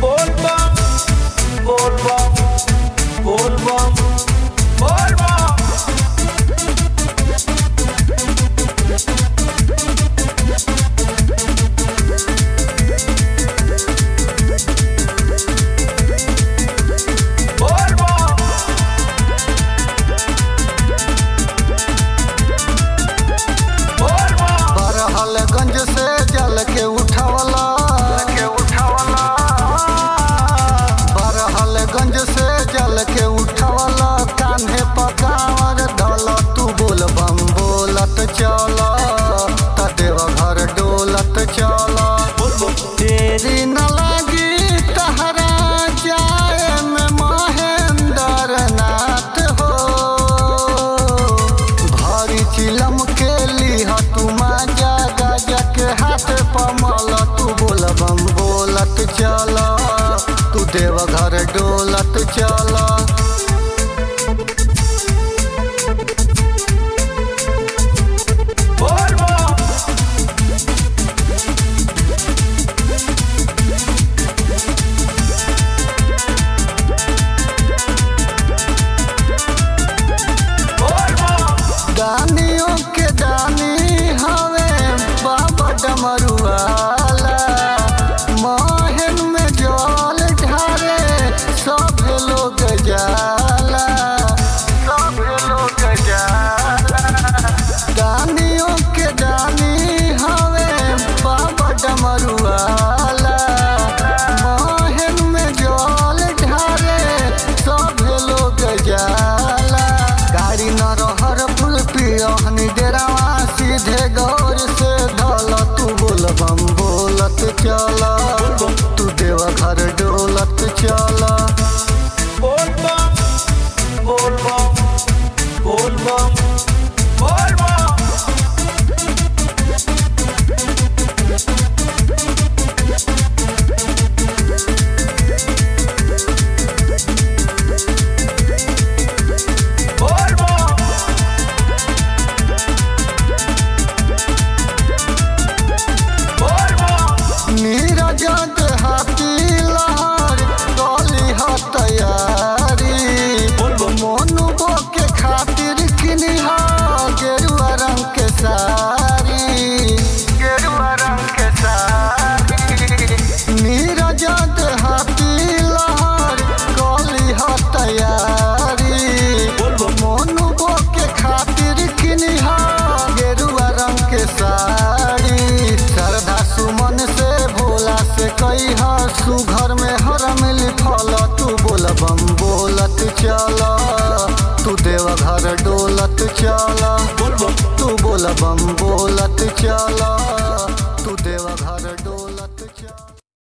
बरहलगंज से जल के उठावला बरहलगंज से जल के उठावला कान्हे पकावर धल तू बोल बम बोलत चल तदेव घर डोलत चल तेरी न लागी तहरा जाए में महेंद्र नाथ हो भरी चिलम के लिह तू माजा गाजा के हाथ पमल तू बोल बम बोलत चल तू देव घर डोलत चल दानियों के दानी हवे बाबा डमरुआला मोहन में जल ढारे सब लोग जाला दानियों के दानी हवे बाबा डमरुआला मोहन में जल ढारे सब लोग जाला गाड़ी न रहर फुल पियहनी डेरावा सीधे गौर से धल तू बोल बम बोलत चल तू देव घर डोलत चल नीरज हाथी लहर डोली ह तैयारी मोनुबो के खातिर किनी ह गेरुआ रंग के सारी नीरज हाथी लहर डोली ह तैयारी मोनुबो के खातिर किनी ह गेरुआ रंग के सारी श्रद्धा सुमन से भोला से कही सुघर में हर मिली फल तू बोल बम बोलत चल तू देव घर डोलत चल तू बोल बम बोलत